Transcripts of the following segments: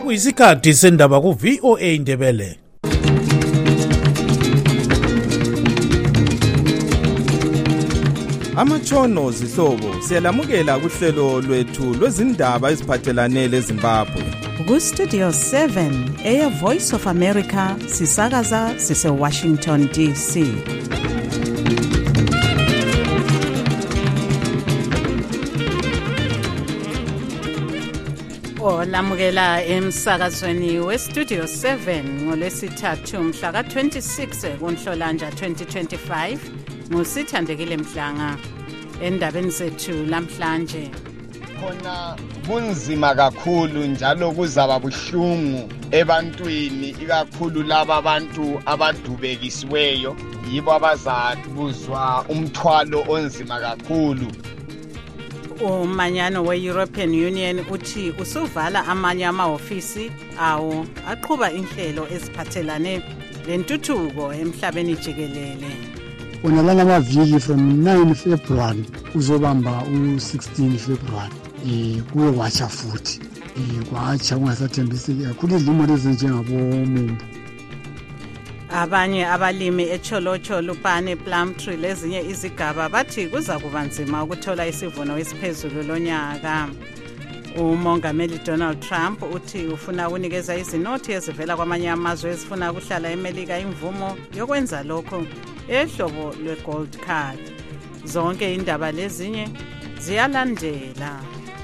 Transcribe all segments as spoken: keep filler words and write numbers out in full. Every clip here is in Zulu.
Sekuyisikhathi sendaba ku V O A Ndebele. Amatshono zihlobo siyalamukela kuhlelo lwethu lwezindaba eziphathelane leZimbabwe. Ku Studio seven Air Voice of America sisakaza sise Washington D C. Olamukela emsakazweni we Studio seven ngolwesithathu mhla ka twenty-six kuNhlolanja twenty twenty-five. Musithandekile Mhlanga endabeni zethu namhlanje. Khona kunzima kakhulu njalo kuzaba buhlungu ebantwini ikakhulu laba abantu abadubekisiweyo yibo abazakuzwa umthwalo onzima kakhulu. Umanyano we-European Union uthi usuvala amanye amahofisi awo aqhuba inhlelo eziphathelane lentuthuko emhlabeni jikelele. Unalana amaviki from nine February uzobamba u sixteen February eh kuye wacha futhi eh kwacha kungasathembisi kakhulu izimo lezi njengabo Mumbu. Abanye abalimi eCholocho Lupane Plumtree lezinye izigaba bathi kuza kuba nzima ukuthola isivuno esiphezulu lonyaka. Umongameli Donald Trump uthi ufuna ukunikeza izinothi ezivela kwamanye amazwe ezifuna ukuhlala eMelika imvumo yokwenza lokho ehlobo lwegold card. Zonke indaba lezinye ziyalandela.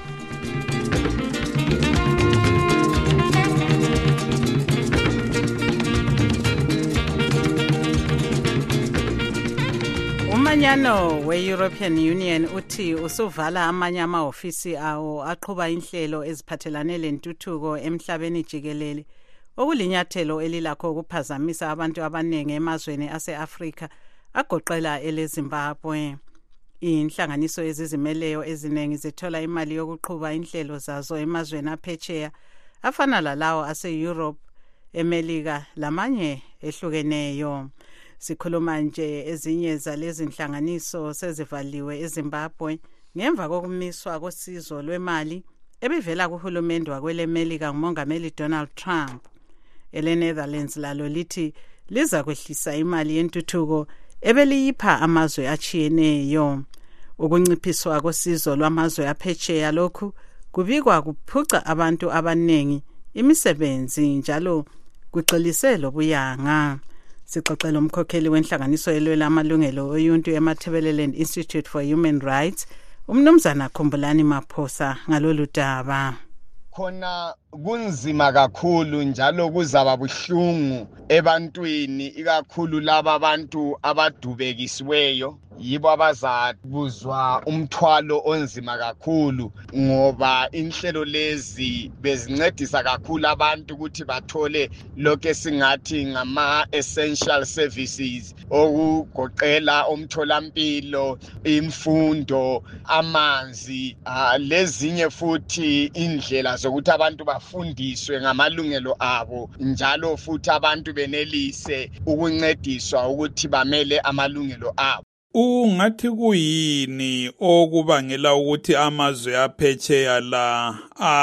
Umanyano we-European Union uthi usuvala amanye amahofisi awo aqhuba inhlelo eziphathelane lentuthuko emhlabeni jikelele okulinyathelo elilakho ukuphazamisa abantu abaningi emazweni ase-Afrika agoqela eleZimbabwe. Inhlanganiso ezizimeleyo eziningi zithola imali yokuqhuba inhlelo zazo emazweni aphetsheya afana lalawo ase-Europe, eMelika lamanye ehlukeneyo. Sikhuluma nje ezinye zalezi nhlanganiso sezivaliwe eZimbabwe ngemva kokumiswa kosizo lwemali ebivela kuhulumende wakwelemelika ngumongameli Donald Trump. EleNetherlands lalo lithi liza kwehlisa imali yentuthuko ebeliyipha amazwe achiyeneyo. Ukunciphiswa kosizo lwamazwe aphetsheya lokhu kubikwa kuphuca abantu abanengi imisebenzi njalo kuxolise lobuyanga. Sixoxela umkhokheli wenhlanganiso elwela amalungelo oyuntu eMatabeleland Institute for Human Rights, umnumzana Khumbulani Maphosa ngalolu daba. Khona kunzima kakhulu njalo kuzaba buhlungu ebantwini ikakhulu laba abantu abadubekisiweyo yibo abazakuzwa umthwalo onzima kakhulu ngoba inhlelo lezi bezincedisa kakhulu abantu ukuthi bathole lokho esingathi ngama essential services okugoqela umtholampilo, imfundo, amanzi, uh, lezinye futhi indlela zokuthi abantu bafundiswe ngamalungelo abo njalo futhi abantu benelise ukuncediswa ukuthi bamele amalungelo abo. Ungathi kuyini okubangela ukuthi amazwe aphetsheya la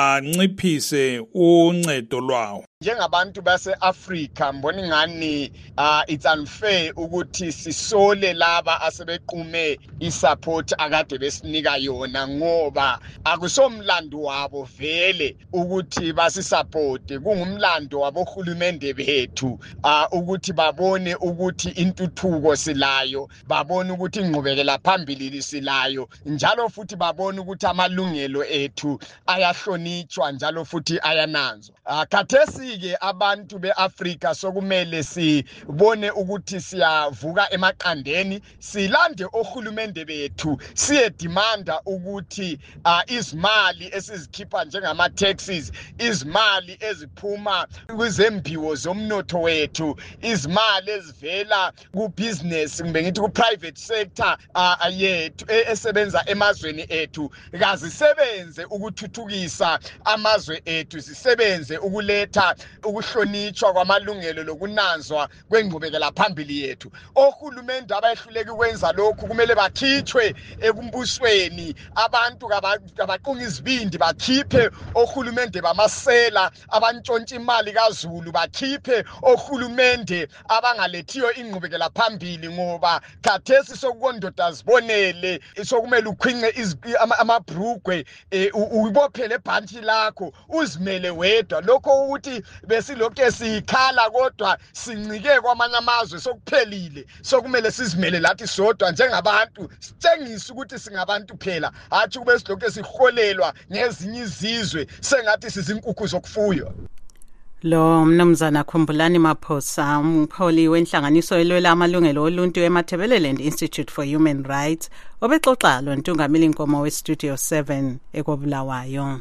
anciphise uncedo lwawo? Njengabantu base-Afrika mbona ngani uh, it's unfair ukuthi sisole laba asebequme isupport akade besinika yona ngoba akusomlando wabo vele ukuthi basisupport. Kungumlando wabohulumende bethu uh, ukuthi babone ukuthi intuthuko silayo, babone ukuthi ingqubekela phambili silayo njalo futhi babone ukuthi amalungelo ethu ayahlonitshwa njalo futhi ayananzwa. Uh, kathesi ke abantu beAfrika sokumele sibone ukuthi siyavuka emaqandeni silande ohulumende bethu siye demanda ukuthi uh, izimali esizikhipha njengama taxes, izimali eziphuma kwizembiwo zomnotho wethu, izimali ezivela ku business kumbe ngithi ku private sector uh, yethu esebenza emazweni ethu kazisebenze ukuthuthukisa ukuphakamisa amazwe ethu sisebenze ukuletha ukuhlonitshwa kwamalungelo lokunanzwa kwengqubekela phambili yethu. Ohulumende abayehluleki ukwenza lokhu kumele bakhitshwe ekumbusweni. Abantu kabaqunga izibindi bakhiphe ohulumende bamasela abantshontsha imali kaZulu, bakhiphe ohulumende abangalethiyo ingqubekela phambili, ngoba khathesi sokukondoda zibonele sokumele ukhwince amabhrugwe uyibophele ebhanti lakho uzimele wedwa. Lokho ukuthi besilokhu sikhala kodwa sincike kwamanye amazwe sokuphelile, sokumele sizimele lathi sodwa njengabantu, sitshengisa ukuthi singabantu phela, hathi kube silokhu siholelwa ngezinye izizwe sengathi sizinkukhu zokufuywa. Lo mnumzana Khumbulani Maphosa, umholi wenhlanganiso elwela amalungelo oluntu eMatabeleland Institute for Human Rights, obexoxa lo Ntungamili Nkomo weStudio seven ekobulawayo.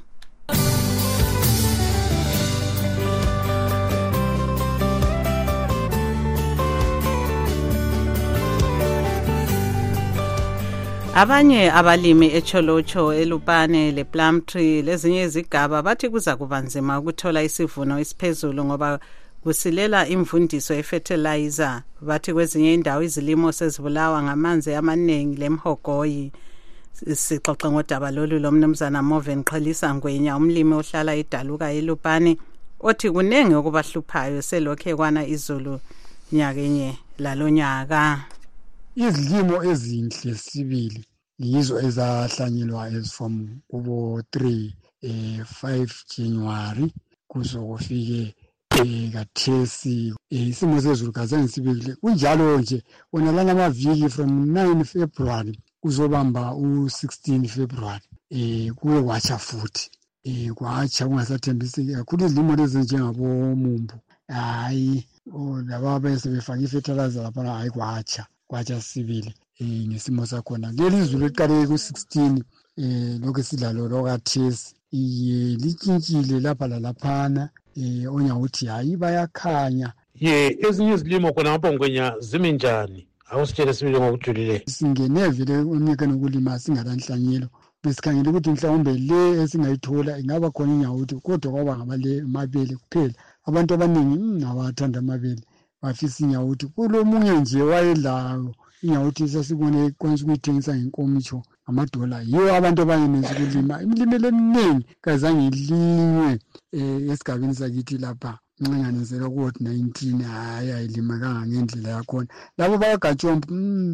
Abanye abalimi eCholocho, eLupane, lePlumtree lezinye izigaba bathi kuza kubanzima ukuthola isivuno esiphezulu ngoba kusilela imvundiso efertilizer. Bathi kwezinye indawo izilimo sezibulawa ngamanzi amaningi lemhogoyi. Sixoxa ngodaba lolu lo mnumzana Moven Qhelisa Ngwenya, umlimi ohlala eDaluka eLupane, othi kunenge okubahluphayo selokhe kwana izulu nyakenye lalonyaka. Izilimo ezinhle sibili yizo ezahlanyelwa as from kubo three eh five January kuzokufike eh kathesi isimo sezulu kazange sibile kunjalo nje. Wona lana amaviki from nine February kuzobamba u sixteen February eh kuye kwacha futhi eh kwacha kungasathembiseki kakhulu. Izilimo lezi njengabo mumbu hayi laba bese befaka ifertilizer lapha hayi kwacha kwacha sibili eh ngesimo sakhona. Leli izulu eqale ku sixteen eh lokho sidlalo lokathesi iye litshintshile lapha lalaphana eh onya uthi hayi bayakhanya. Ye ezinye izilimo khona ngapha Ngwenya zimi njani? Awusitshele sibili ngokujulile. Singene vele unyekeni ukulima singalanhlanyelo besikhangele ukuthi mhlawumbe le esingayithola ingaba khona inyawuthi kodwa kwaba ngamale mabele kuphela. Abantu abaningi abathanda amabele bafisa inyawuthi. Kulomunye nje wayelayo inyawuthi sasibone kwenza ukuyithengisa ngenkomicho amadola. Yiwo abantu abaninzi kulima imlimele eminingi kazange ilinywe eh esigabeni sakithi lapha ncanganisela ku nineteen hayi ayilima kanga ngendlela yakhona. Labo bayagajomba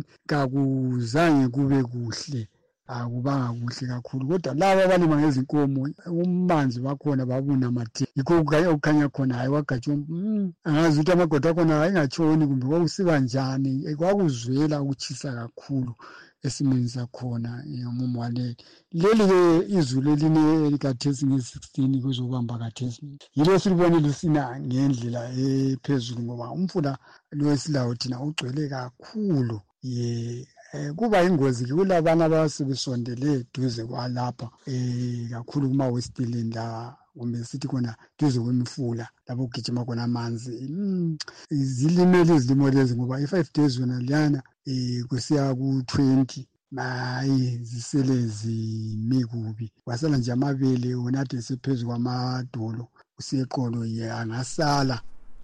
kakuzange kube kuhle, akubanga kuhle kakhulu. Kodwa laba abalima ngezinkomo umanzi bakhona babuna mathe yikho ukukhanya khona hayi wagajomba angazi ukuthi amagoda khona ayingatshoni kumbe kwakusiba njani, kwakuzwela ukuchisa kakhulu esimeni sakhona umumo wale. Leli ke izulu eline elikathesi nge sixteen kuzobamba kathesi yilo silibone lusina ngendlela ephezulu ngoba umfula lo esilawo thina ugcwele kakhulu. Ye kuba ingozi kulabana abasebesondele duze kwalapha eh kakhulu kuma Westland la kumbe sithi khona duze kwemifula lapho kugijima khona amanzi. Izilimele izilimo lezi ngoba i five days wona liyana eh kusiya ku twenty mayi zisele zimikubi. Wasala nje amabele wona athi siphezulu kwamadolo usiyeqolo ye angasala.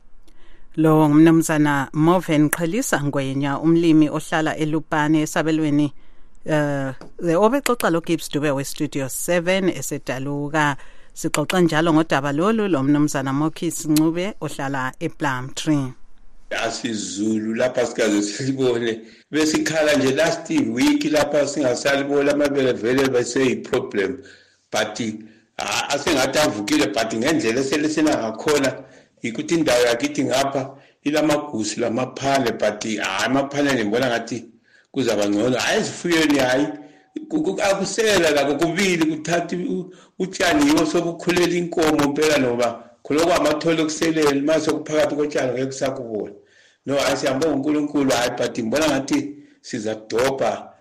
Lo mnumzana Moven Qhelisa Ngwenya, umlimi ohlala eLupane esabelweni eh obexoxa lo Gibbs Dube weStudio seven esedaluka. Sixoxa njalo ngodaba lolu lo mnumzana Mokisi Ncube ohlala ePlumtree. Asizulu lapha sikaze sibone besikhala nje last week lapha singasalibona amabele vele bese i problem but asengathi avukile but ngendlela eselesena ngakhona ikuthi indawo yakithi ngapha ilamagusi lamaphane but hayi amaphane ngibona ngathi kuzaba ngcono. Hayi sifuyeni hayi akusela la kubili kuthathi utshani yiwo sobukhulela inkomo impela noba khuloko amathole kuselele mase kuphakathi kotshani ngeke kusakubona. No asiyambonga uNkulunkulu hayi but ngibona ngathi sizadobha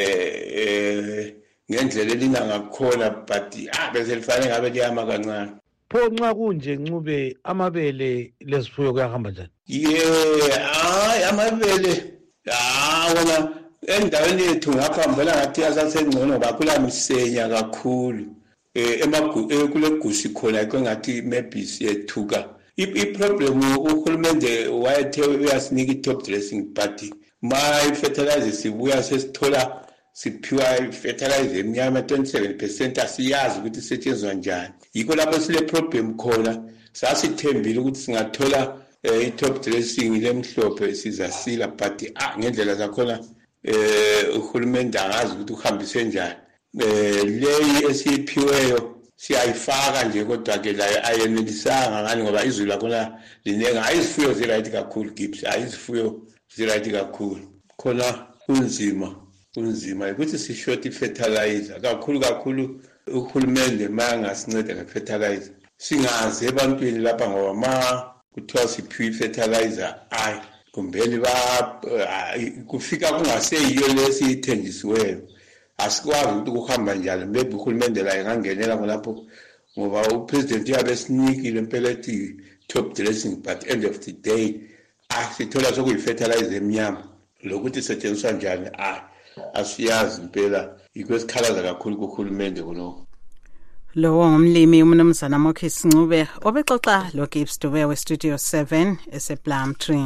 eh ngendlela elina ngakhona but ah bese lifanele ngabe liyama kancane. Pho nxa kunje Ncube amabele lezifuyo kuyahamba njani? Yeah, hayi amabele ah wona endaweni yethu ngapha mbona ngathi asasengcono bakhula misenya kakhulu eh emagu kule gushi khona kwengathi maybe siyethuka i-problem uhulumende wayethe uyasinika i-top dressing party ma i-fertilizer sibuya sesithola siphiwa i-fertilizer emnyama twenty-seven percent asiyazi ukuthi isetshenziswa njani yikho lapho sile problem khona sasithembile ukuthi singathola i-top dressing lemhlophe sizasila but ah ngendlela zakhona eh uhulumende angazi ukuthi uhambise njani eh leyi esiphiweyo siyayifaka nje kodwa ke la ayenelisanga ngani ngoba izulu lakhona linenga ayizifuyo ziright kakhulu Gibbs ayizifuyo ziright kakhulu khona kunzima kunzima ukuthi si short fertilizer kakhulu kakhulu uhulumende mangasinceda ngefertilizer singaze ebantwini lapha ngoba ma kuthiwa siphiwe fertilizer ay kumbeli ba kufika kungaseyiyo lesithenjisiweyo asikwazi ukuthi kuhamba njalo maybe uhulumende la engangenela ngolapho ngoba upresident yabe sinikile impela ethi top dressing but end of the day asithola sokuyifertilizer emnyama lokuthi isetshenziswa njani ay asiyazi impela ikwesikhalaza kakhulu kuhulumende kuno Lowo ngumlimi umnumzana Mokisi Ncube obexoxa lo Gibbs Dube we Studio seven ese Plumtree.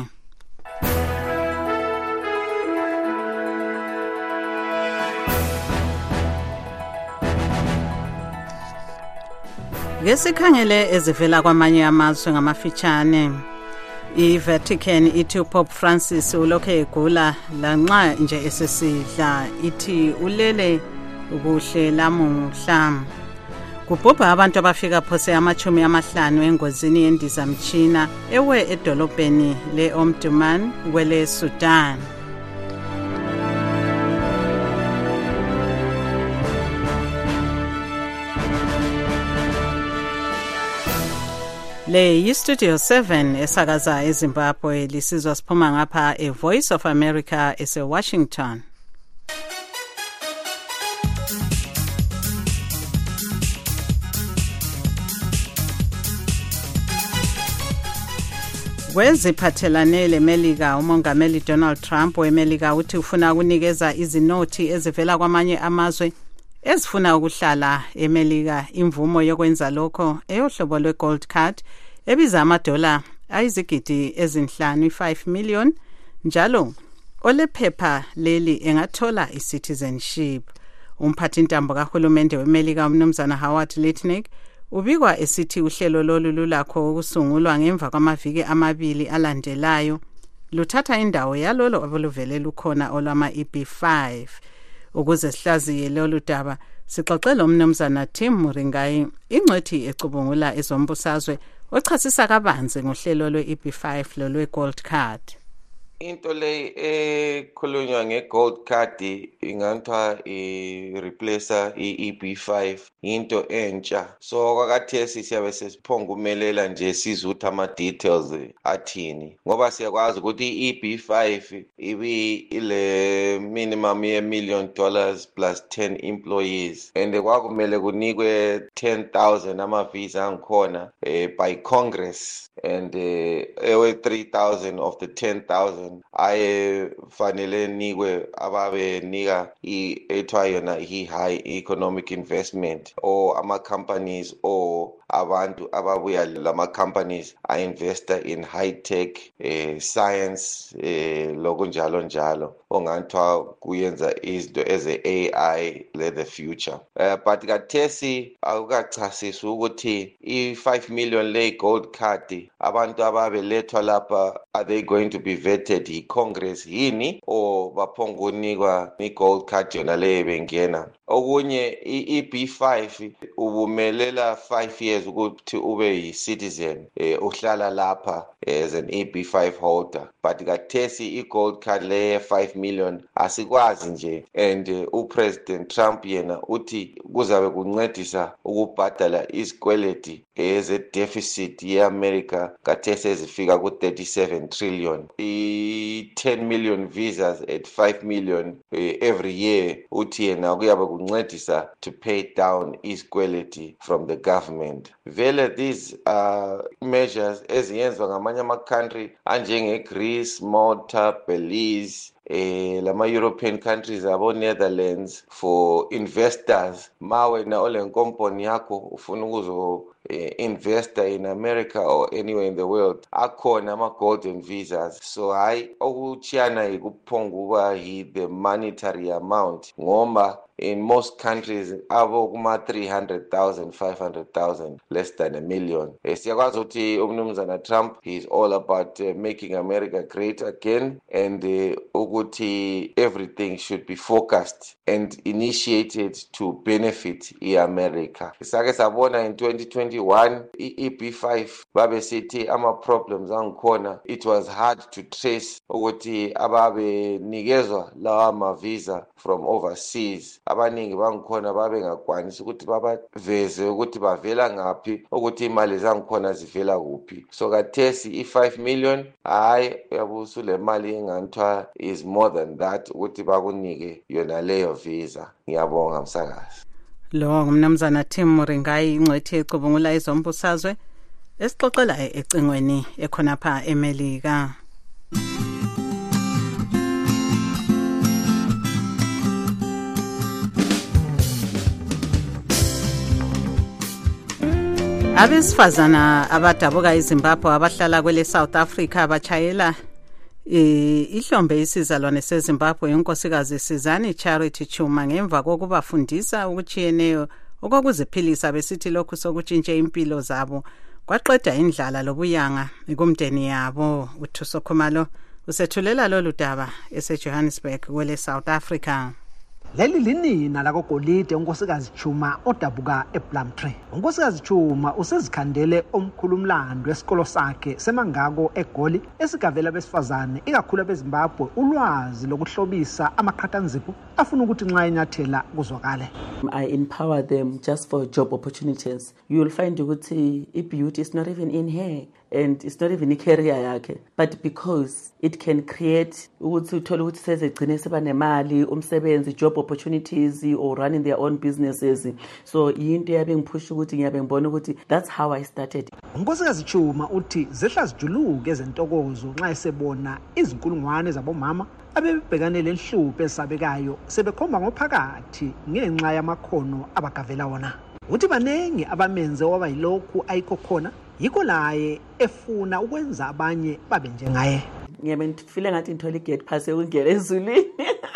Ngesikhangele ezivela kwamanye amazwe ngamafitshane iVatican ithi uPope Francis ulokhe egula lanxa nje esesidla ithi ulele ukuhle lamuhla kubhubha abantu abafika phose amachumi amahlanu engozini yendizamtshina ewe edolobheni leOmdurman kwele Sudan. Le yi-Studio seven esakaza eZimbabwe lisizwa siphuma ngapha eVoice of America ese-Washington. Kweziphathelane leMelika umongameli Donald Trump weMelika uthi ufuna ukunikeza izinothi ezivela kwamanye amazwe ezifuna ukuhlala eMelika imvumo yokwenza lokho eyohlobo lwe-Gold Card ebiza amadola ayizigidi ezinhlanu five million njalo olephepha leli engathola i-citizenship. Umphathi intambo kahulumende weMelika umnumzana Howard Lutnick ubikwa esithi uhlelo lolu lulakho ukusungulwa ngemva kwamaviki amabili alandelayo luthatha indawo yalolo obuluvele lukhona olwama E B five. Ukuze sihlaziye lolu daba sixoxele umnumzana Tim Muringai ingcwethi ecubungula ezombusazwe ochasisa kabanzi ngohlelo lwe-E B five lolwe Gold Card. Into le ekhulunywa ngeGold Card ingathiwa i-replacer i-E B five into entsha so kwakathesi siyabe sesiphongumelela nje sizuthi ama-details athini ngoba siyakwazi ukuthi i-E B five ibi ile minimum ye million dollars plus ten employees and kwakumele kunikwe ten thousand ama-visa angikhona eh, by Congress and ewe uh, three thousand of the ten thousand aye fanele nikwe ababe nika ethiwa yona i-high economic investment or ama-companies or abantu ababuya lama companies a-investa in high tech eh, science eh, lokunjalo njalo ongathiwa kuyenza izinto eze-A I le the future uh, but kathesi akukachasisi ukuthi i-five million le gold card abantu ababelethwa lapha are they going to be vetted yi-Congress yini or baphongunikwa i-gold card yona le bengena okunye i-E B five ubumelela five years ukuthi ube yi-citizen eh, uhlala lapha as an E B five holder but kathesi i-gold card le five million asikwazi nje and uh, uPresident Trump yena uthi kuzabe kuncedisa ukubhadala isikweleti eze deficit ye-America kathesi ezifika ku thirty-seven trillion i ten million visas at five million uh, every year uthi yena kuyabe kuncedisa to pay down isikweleti from the government. Vele these are measures eziyenzwa ngamanye ama-country anjenge Greece, Malta, Belize eh lama European countries abo Netherlands for investors. Ma wena ole company yakho ufuna ukuzo Uh, investor in America or anywhere in the world akhona ama golden visas. So hayi okuchiyana ikuphonguba the monetary amount ngoma in most countries abo kuma three hundred thousand, five hundred thousand, less than a million. Siyakwazi ukuthi umnumzana Trump, he's all about uh, making America great again, and uh, ukuthi everything should be focused and initiated to benefit i-America. Sake sabona in twenty twenty-one i-E B five babe sithi ama problems angikhona, it was hard to trace ukuthi ababe nikezwa lawa ma visa from overseas. Abaningi bangikhona babe ngakwanisa ukuthi babaveze ukuthi bavela ngaphi, ukuthi imali zangikhona zivela kuphi. So kathesi i-five million hayi yabusu le mali enganthiwa is more than that ukuthi bakunike yona leyo visa. Ngiyabonga msakazi. Lo ngumnumzana Tim Muringayi ingcwethi ecubungula izombusazwe esixoxela ecingweni ekhona pha eMelika. Abesifazana abadabuka eZimbabwe abahlala kwele South Africa abachayela ihlombe isizalwane seZimbabwe inkosikazi Sizani Charity Chuma ngemva kokubafundisa ukuchiyeneyo okuziphilisa besithi lokhu sokutshintshe impilo zabo kwaqeda indlala lobuyanga ekumdeni yabo. uThuso Khumalo usethulela lolu daba eseJohannesburg kwele South Africa. Leli linina lakogolide unkosikazi Chuma odabuka ePlumtree. Unkosikazi Chuma usezikhandele omkhulumlando wesikolo sakhe semangako eGoli esigavela besifazane ikakhulu beZimbabwe ulwazi lokuhlobisa amaqhathanzipho afuna ukuthi nxa enyathela kuzwakale. I empower them just for job opportunities. You will find ukuthi i-beauty is not even in her and it's not even a career yakhe, but because it can create ukuthi uthole ukuthi sezegcine seba nemali umsebenzi, job opportunities or running their own businesses. So into yabe ngiphusha ukuthi ngiyabe ngibona ukuthi that's how I started. Unkosikazi Chuma uthi zehla zijuluke ezentokozo nxa esebona izinkulungwane zabomama abebhekane lenhlupho esabekayo sebekhomba ngophakathi ngenxa yamakhono abagavela wona. Uthi banengi abamenze waba yilokhu ayikho khona, yikho laye efuna ukwenza abanye babe njengaye. Ngiyabe ngifile ngathi ngithola igate pass ukungena ezulwini.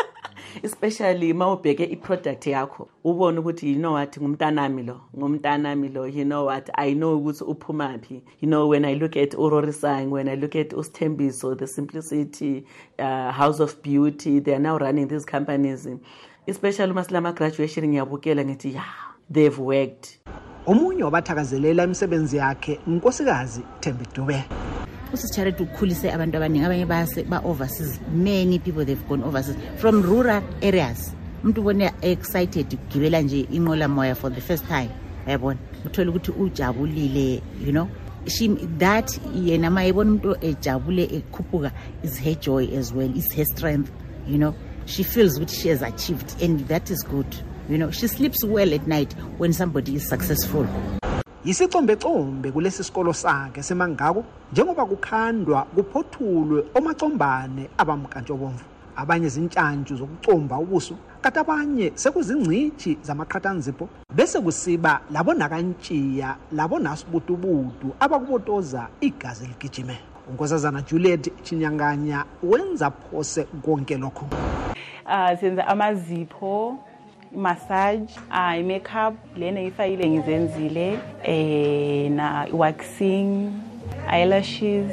Especially mawubheke iproduct yakho ubone ukuthi you know what ngumntanami lo ngumntanami lo you know what I know ukuthi uphumaphi. You know when I look at Urorisang, when I look at Usthembiso, the Simplicity, uh, House of Beauty, they are now running these companies, especially maslama graduation ngiyabukela ngithi yeah, they've worked. Omunye wabathakazelela imisebenzi yakhe unkosikazi Thembi Dube. Usicharity ukukhulisa abantu abaningi abanye base ba overseas. Many people they've gone overseas from rural areas. Umuntu ubone excited ukugibela nje inqola moya for the first time. Yabona uthola ukuthi ujabulile, you know. She that yena mayibona umuntu ejabule ekhuphuka is her joy as well, is her strength, you know. She feels what she has achieved and that is good. You know, she sleeps well at night when somebody is successful. Yisicombecombe kulesi sikolo sakhe semangako njengoba kukhandwa kuphothulwe omacombane abamkantshobomvu, abanye izintshantshu zokucomba ubuso, kanti abanye sekuzingcithi zamaqhathanzipho bese kusiba labo nakantshiya labo nasibutubutu abakubotoza igazi ligijime. Unkosazana Juliet Chinyanganya wenza phose konke lokho. Ah senza amazipho, massage, eye makeup, lena ifayile ngizenzile, eh na waxing, eyelashes.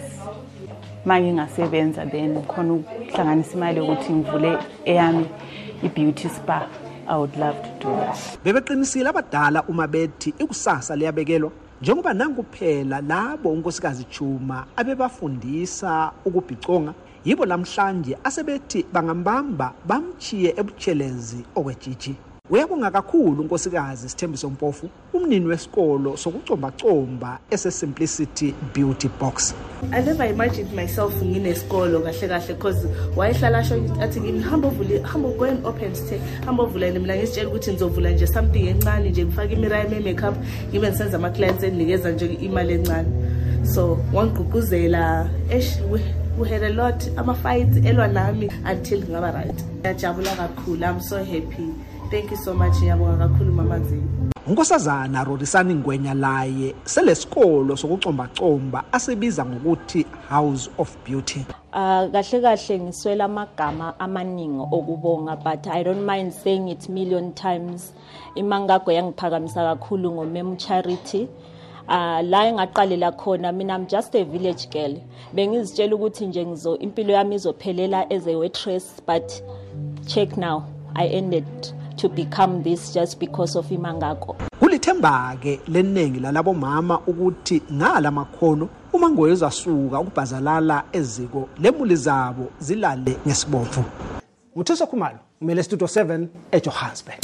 Manje ngasebenza then khona ukuhlanganisa imali ukuthi ngivule eyami i-beauty spa. I would love to do that. Bebeqinisile abadala uma bethi ikusasa liyabekelwa njengoba nanguphela labo unkosikazi Chuma abebafundisa ukubhiconga yibo namhlanje asebethi bangambamba bamchiye ebuchelezi okwejiji. Uyabonga kakhulu unkosikazi Sithembiso Mpofu, umnini wesikolo sokucomba comba ese Simplicity Beauty Box. I never imagined myself ngine sikolo kahle kahle because wayehlala sho athi ngihamba vule hamba go and open stay hamba vula mina ngisitshela ukuthi ngizovula nje something encane nje ngifake imiraya makeup ngibe ngisenza ama clients endinikeza nje imali encane. So wangqugquzela esh we had a lot ama-fights elwa nami until ngaba right. Ngiyajabula kakhulu. I'm so happy. Thank you so much. Ngiyabonga kakhulu Mama Zini. Unkosazana Rorisani Ngwenya laye selesikolo sokucombacomba asibiza ngokuthi House of Beauty. Uh, kahle kahle ngiswela amagama amaningi okubonga, but I don't mind saying it million times. Imangako yangiphakamisa kakhulu ngomem Charity. Uh, la engaqalela khona mina I'm just a village girl. Bengizitshela ukuthi nje ngizo impilo yami izophelela as a waitress, but check now I ended to become this just because of Imangako. Kulithemba ke lenengi lalabo mama ukuthi ngala makhono uma ngoyeza suka ukubhazalala eziko lemuli zabo zilale ngesibopho. Uthosa Khumalo, umele Studio seven eJohannesburg.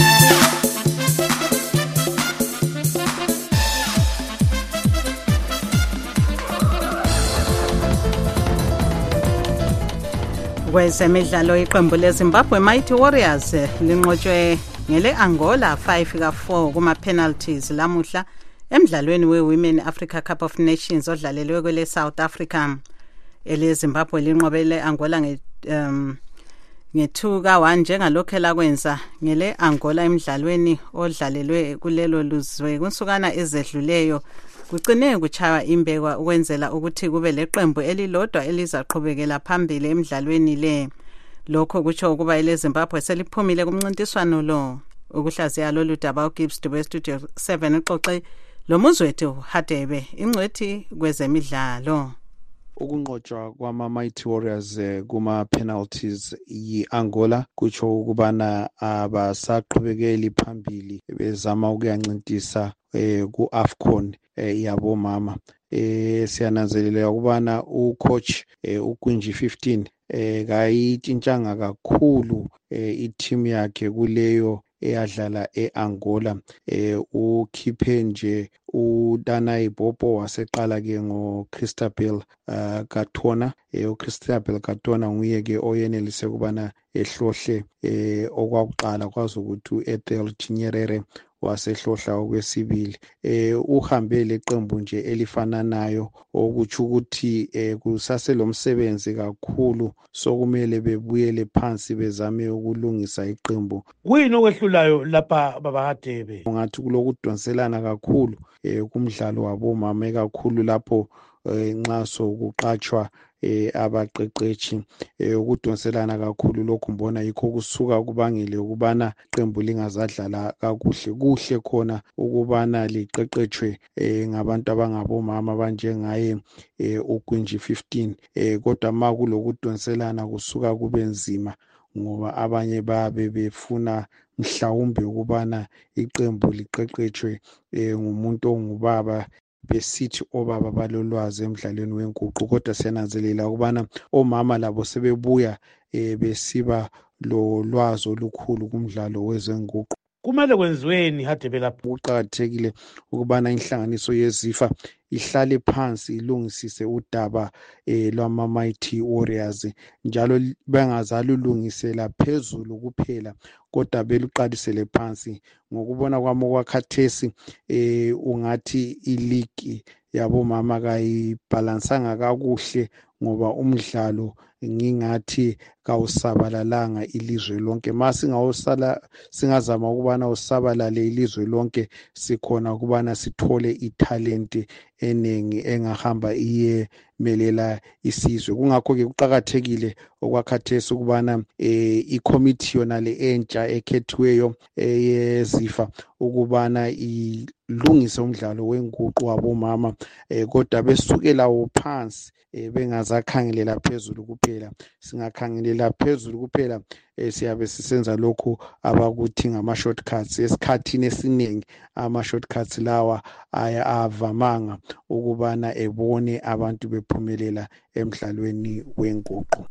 Kwezemidlalo iqembu leZimbabwe Mighty Warriors linqotshwe ngele Angola five ka four kuma penalties lamuhla emidlalweni weWomen Africa Cup of Nations odlalelwe kwele South Africa. Ele Zimbabwe linqobele Angola nge um nge-two ka one njengalokho lakwenza ngele Angola emidlalweni odlalelwe kulelo luzwe kunsukana ezedluleyo. Kucine kuchaya imbekwa ukwenzela ukuthi kube leqembu elilodwa elizaqhubekela phambili emidlalweni le. Lokho kutsho ukuba ile Zimbabwe seliphumile kumncintiswano lo. Ukuhlaziya lolu daba uGibbs Dube Studio seven uxoxe lo muzwethu Hadebe ingcwethi kwezemidlalo. Ukunqotshwa kwama Mighty Warriors eh, kuma penalties yi-Angola kutsho ukubana abasaqhubekeli phambili bezama ukuyancintisa eh, ku-AFCON eh, yabo mama. Eh, siyananzelela ukubana ucoach eh, uKwinji fifteen eh, kayitshintshanga kakhulu eh, i-team yakhe kuleyo eyadlala eAngola. eh ukhiphe nje uDanai Bobo waseqala ke ngo Christabel uh, Katona. eh uChristabel Katona nguye ke oyenelise kubana ehlohle eh okwakuqala kwazi ukuthi uEthel Chinyerere wasehlohla okwesibili. eh uhambe leqembu nje elifananayo okuthi ukuthi eh kusase lomsebenzi kakhulu sokumele bebuyele phansi bezame ukulungisa iqembu. Kuyini okwehlulayo lapha baba Hadebe? Ngathi kulokudonselana kakhulu eh kumdlalo wabo mama kakhulu lapho nxa sokuqatshwa eh abaqeqeshi eh ukudonselana kakhulu lokhu mbona yikho kusuka kubangile ukubana iqembu lingazadlala kakuhle kuhle khona ukubana liqeqetshwe eh ngabantu abangabomama abanjengaye eh uKwinji fifteen. eh kodwa makulokudonselana kusuka kube nzima ngoba abanye babe befuna mhlawumbe ukubana iqembu liqeqetshwe eh ngumuntu ongubaba besithi obaba balolwazi emidlalweni wenguqu. Kodwa siyananzelela ukubana omama labo sebebuya eh besiba lo lwazi olukhulu kumdlalo wezenguqu. Kumele kwenziweni Hadebe lapho? Kuqakathekile ukubana inhlanganiso yeZIFA ihlale phansi ilungisise udaba eh lwama Mighty Warriors njalo bengazalulungisela phezulu kuphela kodwa beluqalisele phansi. Ngokubona kwami okwakhathesi eh ungathi iligi yabo mama kayibalansanga kakuhle ngoba umdlalo ngingathi kawusabalalanga ilizwe lonke. Mase ngawusala singazama ukubana usabalale ilizwe lonke sikhona ukubana sithole italent enengi engahamba iye melela isizwe. Kungakho ke kuqhakathekile okwakhathesi ukubana eh icommittee yona le entsha ekhethiweyo eyeZIFA ukubana ilungise umdlalo wenguqu wabomama eh kodwa besukela phansi eh bengazakhangelela phezulu kuphela. Singakhangelela phezulu kuphela eh siyabe sisenza lokho abakuthi ngama shortcuts. Esikhathini esiningi ama shortcuts lawa aya avamanga ukubana ebone abantu bephumelela emidlalweni wenguqu.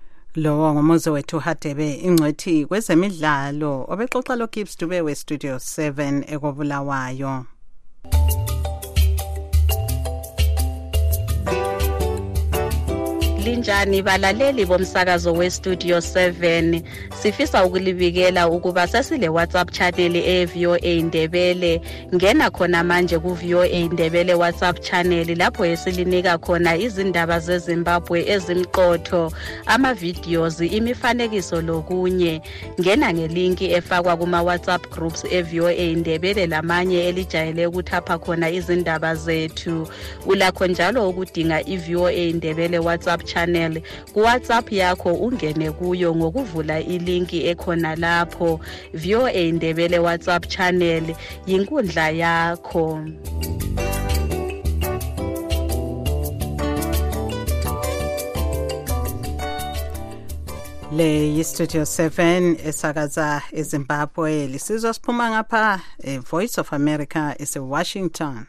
Lo ngomuzo wethu Hadebe ingcwethi kwezemidlalo obexoxa lo Gibbs Dube we Studio seven ekobulawayo. linjani balaleli bomsakazo we-Studio seven? Sifisa ukulibikela ukuba sesile WhatsApp channel e-V O A Ndebele. Ngena khona manje ku-V O A Ndebele WhatsApp channel lapho esilinika khona izindaba zeZimbabwe ezimqotho, ama-videos, imifanekiso lokunye. Ngena ngelinki efakwa kuma-WhatsApp groups e-V O A Ndebele lamanye elijayele ukuthapha khona izindaba zethu. Ulakho njalo ukudinga i-V O A Ndebele WhatsApp channel ku WhatsApp yakho, ungene kuyo ngokuvula ilinki ekhona lapho. V O A Ndebele WhatsApp channel yinkundla yakho. Le yi-Studio seven esakaza eZimbabwe. Lisizwa siphuma ngapha e-Voice of America ese-Washington.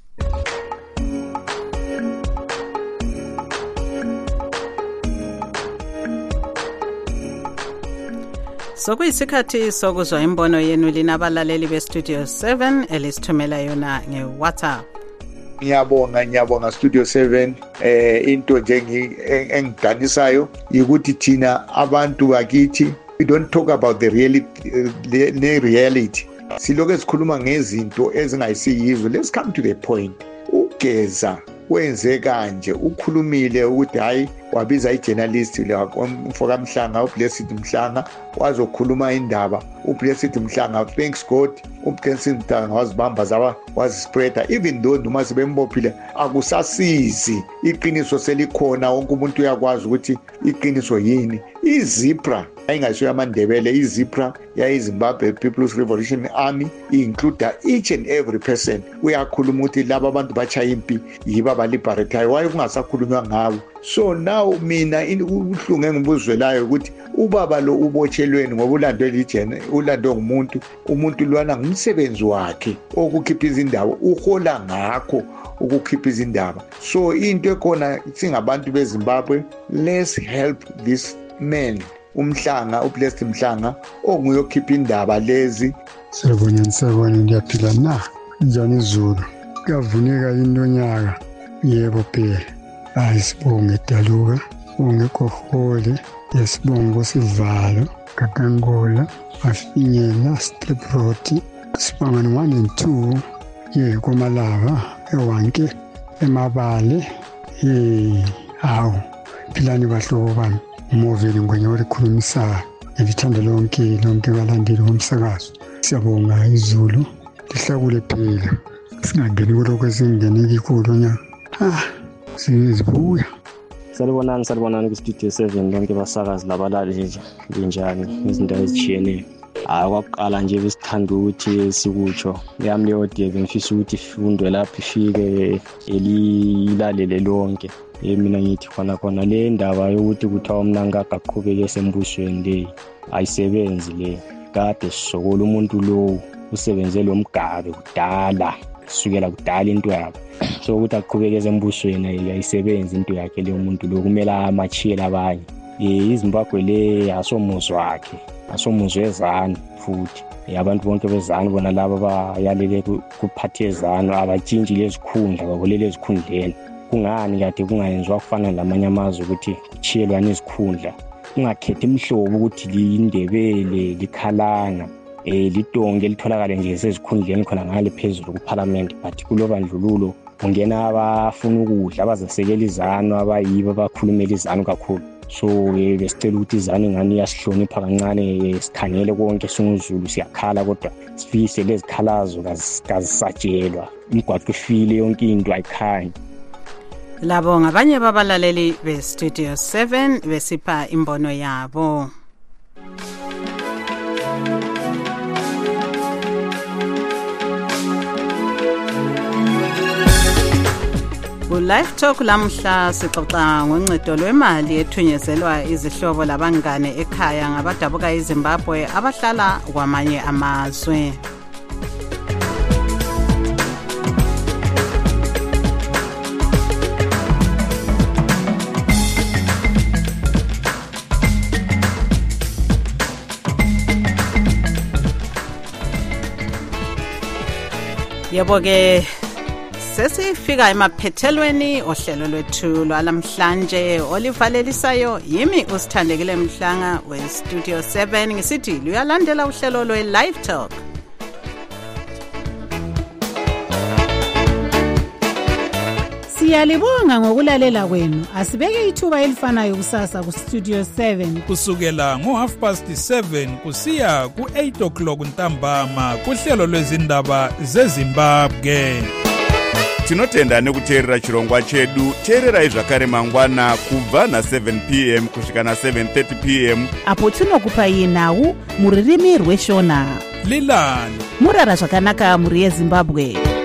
Sokuyisikhathi sokuzwa imbono yenu linabalaleli be-Studio seven elisithumela yona nge-WhatsApp. Ngiyabonga ngiyabonga Studio seven. eh into nje engidanisayo ukuthi thina abantu bakithi we don't talk about the reality the reality. Siloke sikhuluma ngezinto ezingayisiyizo. Let's come to the point. Ugeza wenze kanje, ukhulumile ukuthi hayi wabiza i-journalist umfoka Mhlanga, uBlessed Mhlanga wazokhuluma indaba. uBlessed Mhlanga, thanks God, uBlessed Mhlanga wazibamba zawa wazispreader, even though noma sibembophile akusasizi. Iqiniso selikhona, wonke umuntu uyakwazi ukuthi iqiniso yini. iZipra ayingasho yamaNdebele, iZipra yayiZimbabwe People's Revolution Army include each and every person. Uyakhuluma ukuthi laba abantu bachaya impi yiba baliberatayo, waye kungasakhulunywa ngabo. So now mina ubuhlungu engibuzwelayo ukuthi ubaba lo ubotshelweni ngoba ulandwe lijene, ulandwe ngumuntu, umuntu lwana ngumsebenzi wakhe okukhipha izindaba, uhola ngakho ukukhipha izindaba. So into ekhona singabantu beZimbabwe, let's help this man uMhlanga, uBlessed Mhlanga onguye okhipha indaba lezi. Sibona nisebona ndiyaphila na njani izulu, kuyavuneka intonyaka. Yebo phela ayisibonge Daluka, ungekho hole, yesibongo Sivalo, Katangola, afinyela Step Road, sibangani one and two, ye komalava ewanke emabale. eh awu philani bahlobo bami, umoveli ngwenye olikhulumisa ngithanda lonke lonke balandeli bomsakazo. Siyabonga izulu lihlakule phela, singangeni kuloko esingene kikulo nya. ah sizibuya. Salibonani salibonani ku-Studio seven lonke basakazi labalali nje linjani izindawo ezitshiyeneyo. Hayi kwakuqala nje besithanda ukuthi sikutsho yami leyo deve ngifisa ukuthi ifundwe lapho ifike elilalele lonke. Mina ngithi khona khona le ndaba yokuthi kuthiwa uMnanga aqhubeke esembusweni le ayisebenzi le. Kade sisokola umuntu lo usebenze lo mgabe kudala, kusukela kudala into yakhe. So ukuthi aqhubeke esembusweni ayisebenzi into yakhe le umuntu lo, kumele amachiyela abanye. Eh iZimbabwe le asomuzwa wakhe, asomuzwa ezana futhi. Abantu bonke bezana bona laba bayalele kuphathe ezana abatshintshi lezikhundla, babolele ezikhundleni. Kungani kade kungayenziwa kufana lamanye amazwe ukuthi kuchiyelwane izikhundla, ungakhethi imhlobo ukuthi liNdebele, liKhalanga, eh liDonge litholakale nje sezikhundleni khona ngale phezulu kuParliament. But kulobandlululo ungena abafuna ukudla, abazasekela izano, abayiba abakhulumela izano kakhulu. So besicela ukuthi izano ngani yasihlonipha kancane, sikhangele konke singuzulu siyakhala, kodwa sifise lezikhalazo kazisatshelwa, imgwaqo ifile yonke into ayikhanyi. Labo ngabanye babalaleli be-Studio seven besipha imbono yabo. Ku-Live Talk lamhla sixoxa ngoncedo lwemali ethunyezelwa izihlobo labangane ekhaya ngabadabuka eZimbabwe abahlala kwamanye amazwe. Yebo ke sesifika emaphethelweni ohlelo lwethu lwalamhlanje olivalelisayo yimi usithandekile Mhlanga we-Studio seven ngisithi luyalandela uhlelo lwe-Live Talk. Siyalibonga ngokulalela kwenu. Asibeke ithuba elifanayo kusasa ku-Studio seven. Kusukela ngo half past seven kusiya ku eight o'clock ntambama kuhlelo lwezindaba zeZimbabwe. Tinotenda nekuteerera chirongwa chedu. Teererai zvakare mangwana kubva na seven p m kusvika na seven thirty p m apo tinokupai nhau muririmi rweshona. Lilani murara zvakanaka muri yeZimbabwe.